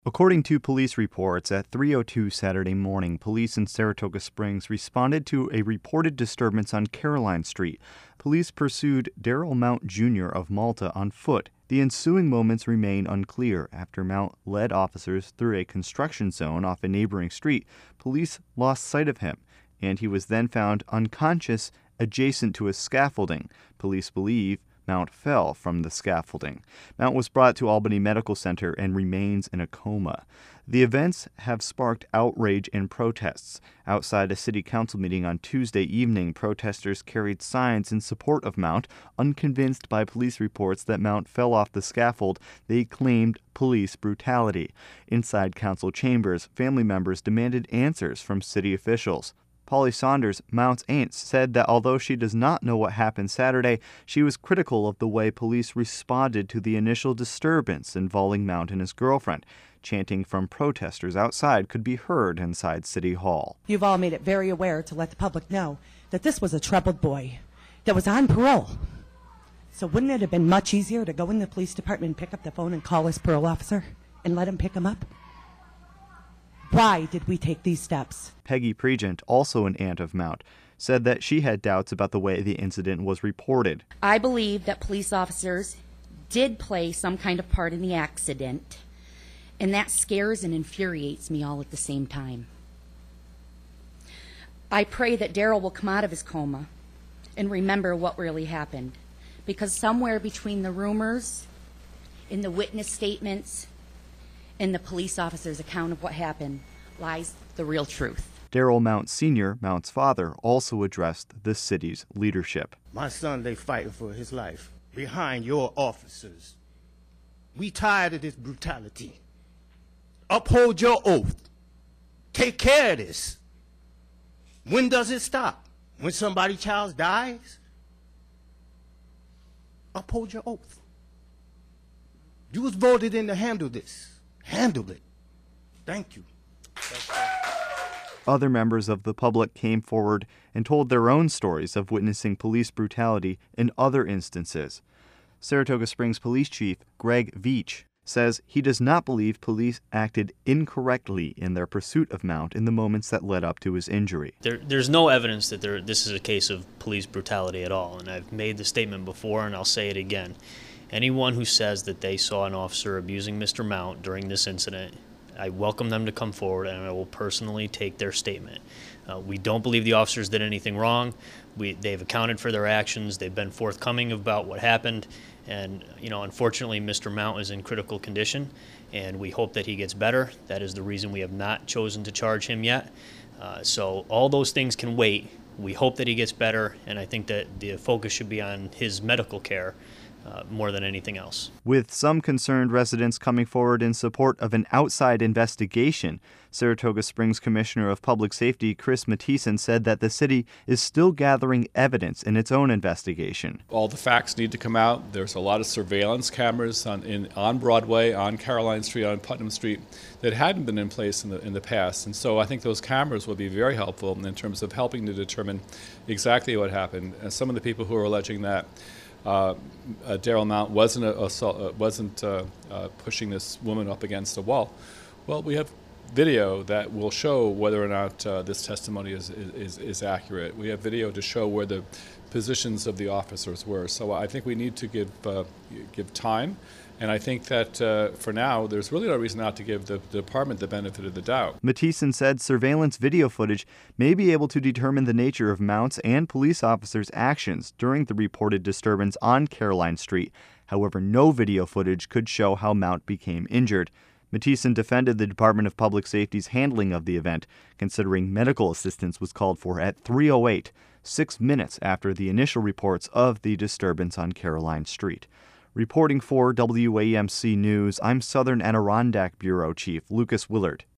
According to police reports, at 3:02 Saturday morning, police in Saratoga Springs responded to a reported disturbance on Caroline Street. Police pursued Daryl Mount Jr. of Malta on foot. The ensuing moments remain unclear. After Mount led officers through a construction zone off a neighboring street, police lost sight of him, and he was then found unconscious adjacent to a scaffolding. Police believe Mount fell from the scaffolding. Mount was brought to Albany Medical Center and remains in a coma. The events have sparked outrage and protests. Outside a city council meeting on Tuesday evening, protesters carried signs in support of Mount. Unconvinced by police reports that Mount fell off the scaffold, they claimed police brutality. Inside council chambers, family members demanded answers from city officials. Polly Saunders, Mount's aunt, said that although she does not know what happened Saturday, she was critical of the way police responded to the initial disturbance involving Mount and his girlfriend. Chanting from protesters outside could be heard inside City Hall. You've all made it very aware to let the public know that this was a troubled boy that was on parole. So wouldn't it have been much easier to go in the police department and pick up the phone and call his parole officer and let him pick him up? Why did we take these steps? Peggy Pregent, also an aunt of Mount, said that she had doubts about the way the incident was reported. I believe that police officers did play some kind of part in the accident, and that scares and infuriates me all at the same time. I pray that Daryl will come out of his coma and remember what really happened, because somewhere between the rumors, in the witness statements, in the police officer's account of what happened lies the real truth. Daryl Mount Sr., Mount's father, also addressed the city's leadership. My son, they fighting for his life behind your officers. We tired of this brutality. Uphold your oath. Take care of this. When does it stop? When somebody's child dies? Uphold your oath. You was voted in to handle this. Handle it. Thank you. Other members of the public came forward and told their own stories of witnessing police brutality in other instances. Saratoga Springs Police Chief Greg Veach says he does not believe police acted incorrectly in their pursuit of Mount in the moments that led up to his injury. There's no evidence that this is a case of police brutality at all, and I've made the statement before and I'll say it again. Anyone who says that they saw an officer abusing Mr. Mount during this incident, I welcome them to come forward and I will personally take their statement. We don't believe the officers did anything wrong. They've accounted for their actions. They've been forthcoming about what happened. And, unfortunately, Mr. Mount is in critical condition, and we hope that he gets better. That is the reason we have not chosen to charge him yet. So all those things can wait. We hope that he gets better, and I think that the focus should be on his medical care more than anything else. With some concerned residents coming forward in support of an outside investigation, Saratoga Springs Commissioner of Public Safety Chris Mattison said that the city is still gathering evidence in its own investigation. All the facts need to come out. There's a lot of surveillance cameras on Broadway, on Caroline Street, on Putnam Street that hadn't been in place in the past. And so I think those cameras will be very helpful in terms of helping to determine exactly what happened. And some of the people who are alleging that Daryl Mount wasn't pushing this woman up against a wall. Well, we have video that will show whether or not this testimony is accurate. We have video to show where the positions of the officers were. So I think we need to give time. And I think that for now, there's really no reason not to give the department the benefit of the doubt. Mattison said surveillance video footage may be able to determine the nature of Mount's and police officers' actions during the reported disturbance on Caroline Street. However, no video footage could show how Mount became injured. Mattison defended the Department of Public Safety's handling of the event, considering medical assistance was called for at 3:08, 6 minutes after the initial reports of the disturbance on Caroline Street. Reporting for WAMC News, I'm Southern Adirondack Bureau Chief Lucas Willard.